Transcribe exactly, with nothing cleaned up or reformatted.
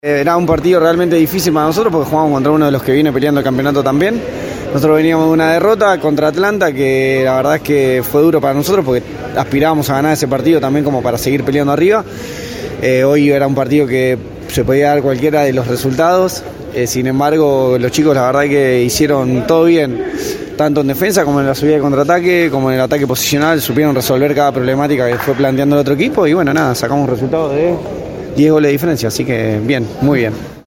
Era un partido realmente difícil para nosotros porque jugamos contra uno de los que viene peleando el campeonato también. Nosotros veníamos de una derrota contra Atlanta que la verdad es que fue duro para nosotros porque aspirábamos a ganar ese partido también como para seguir peleando arriba. Eh, hoy era un partido que se podía dar cualquiera de los resultados, eh, sin embargo los chicos la verdad que hicieron todo bien, tanto en defensa como en la subida de contraataque, como en el ataque posicional, supieron resolver cada problemática que fue planteando el otro equipo y bueno, nada, sacamos un resultado de diez goles de diferencia, así que bien, muy bien.